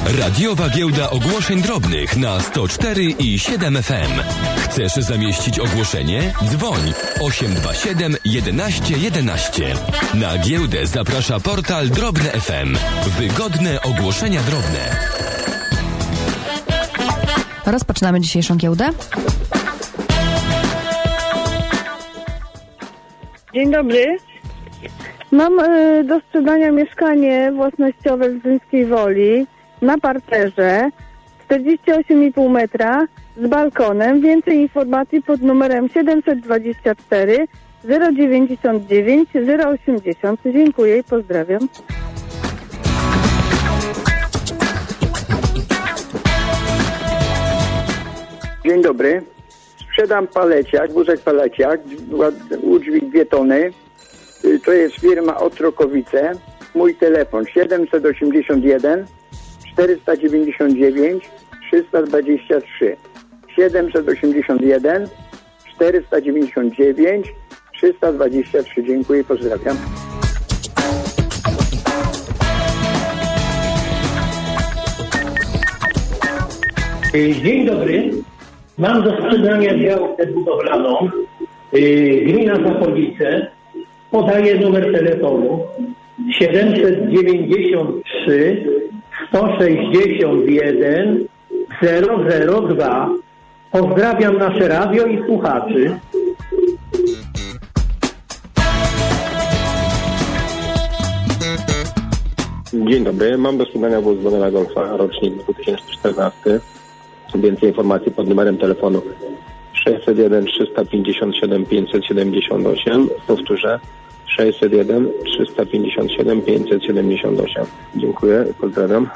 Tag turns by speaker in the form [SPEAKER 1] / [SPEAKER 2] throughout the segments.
[SPEAKER 1] Radiowa giełda ogłoszeń drobnych na 104 i 7 FM. Chcesz zamieścić ogłoszenie? Dzwoń 827 11 11. Na giełdę zaprasza portal Drobne FM. Wygodne ogłoszenia drobne.
[SPEAKER 2] Rozpoczynamy dzisiejszą giełdę.
[SPEAKER 3] Dzień dobry. Mam do sprzedania mieszkanie własnościowe w Zyńskiej Woli na parterze, 48,5 metra z balkonem. Więcej informacji pod numerem 724 099 080. Dziękuję i pozdrawiam.
[SPEAKER 4] Dzień dobry. Sprzedam paleciak, wózek paleciak, udźwig 2 tony. To jest firma Otrokowice. Mój telefon 781 499 323. 781 499 323. Dziękuję, pozdrawiam.
[SPEAKER 5] Dzień dobry. Mam do sprzedania działkę budowlaną gmina Zapolice. Podaję numer telefonu 793 161 002. Pozdrawiam nasze radio i słuchaczy.
[SPEAKER 6] Dzień dobry, mam do sprzedania Volkswagena Golfa, rocznik 2014. Więcej informacji pod numerem telefonu 601 357 578. Powtórzę 601 357 578. Dziękuję, pozdrawiam.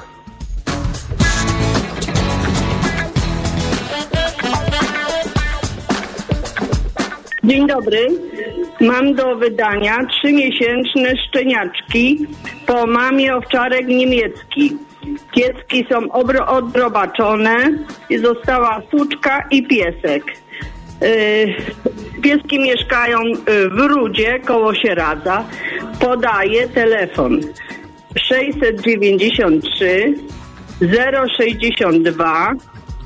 [SPEAKER 3] Dzień dobry. Mam do wydania 3-miesięczne szczeniaczki po mamie owczarek niemiecki. Piecki są odrobaczone i została suczka i piesek. Pieski mieszkają w Rudzie koło Sieradza. Podaję telefon 693 062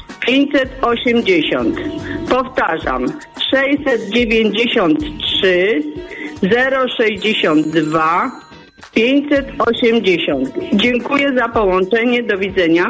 [SPEAKER 3] 580. Powtarzam 693 062 580. Dziękuję za połączenie. Do widzenia.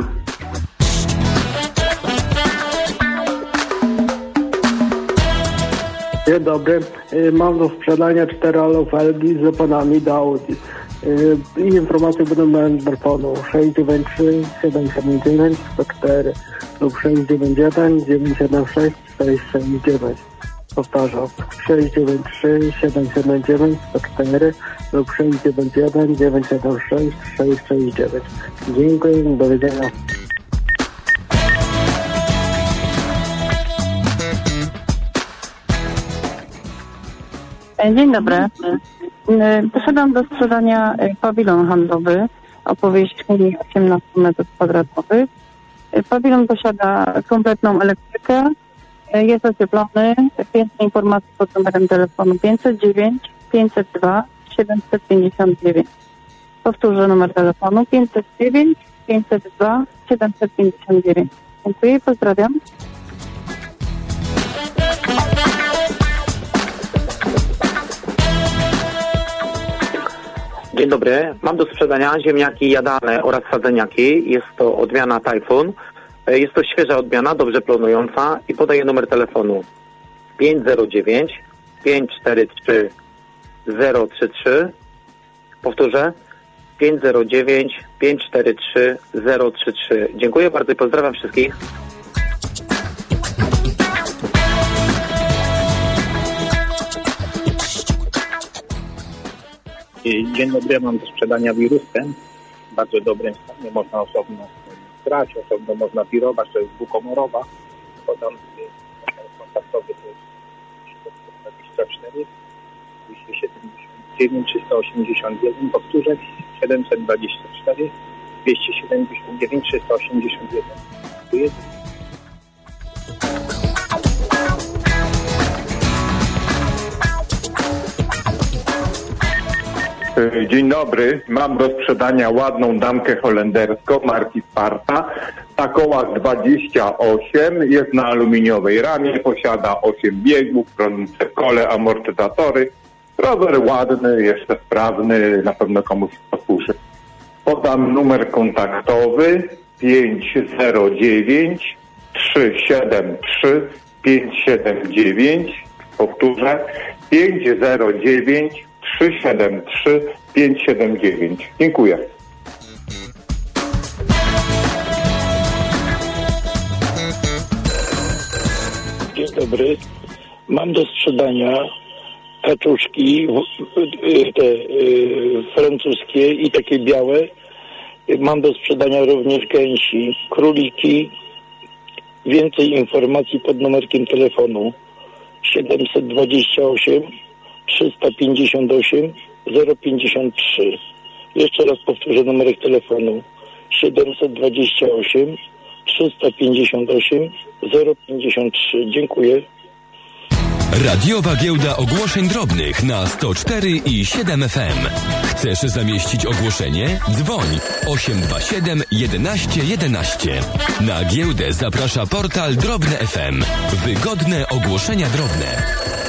[SPEAKER 7] Dzień dobry. Mam do sprzedania 4 Felgi z oponami do Audi. I informacje będą na telefonu 693 779 104 lub 691 976 669. Powtarzam 693 779 104 lub 691 976 669. Dziękuję, do widzenia.
[SPEAKER 3] Dzień dobry. Posiadam do sprzedania pawilon handlowy o powierzchni 18 m2. Pawilon posiada kompletną elektrykę, jest ocieplony. Więcej informacji pod numerem telefonu 509 502 759. Powtórzę numer telefonu 509 502 759. Dziękuję i pozdrawiam.
[SPEAKER 8] Dzień dobry. Mam do sprzedania ziemniaki jadalne oraz sadzeniaki. Jest to odmiana Typhoon. Jest to świeża odmiana, dobrze plonująca i podaję numer telefonu 509 543 033. Powtórzę 509 543 033. Dziękuję bardzo i pozdrawiam wszystkich.
[SPEAKER 9] Dzień dobry, mam do sprzedania wiruskę. W bardzo dobrym stanie, można osobno grać, osobno można wirować, to jest dwukomorowa. Podam telefon kontaktowy, to jest 724 279 381, powtórzę 724 279 381. Dziękuję.
[SPEAKER 10] Dzień dobry. Mam do sprzedania ładną damkę holenderską marki Sparta. Na kołach 28, jest na aluminiowej ramie, posiada 8 biegów, chroniące kole, amortyzatory. Rower ładny, jeszcze sprawny, na pewno komuś posłuży. Podam numer kontaktowy 509 373 579. Powtórzę 509 373 579. Dziękuję.
[SPEAKER 11] Dzień dobry. Mam do sprzedania kaczuszki te francuskie i takie białe. Mam do sprzedania również gęsi, króliki. Więcej informacji pod numerkiem telefonu 728 358 053. Jeszcze raz powtórzę numerek telefonu 728 358 053. Dziękuję.
[SPEAKER 1] Radiowa Giełda Ogłoszeń Drobnych na 104 i 7 FM. Chcesz zamieścić ogłoszenie? Dzwoń 827 11 11. Na giełdę zaprasza portal Drobne FM. Wygodne ogłoszenia drobne.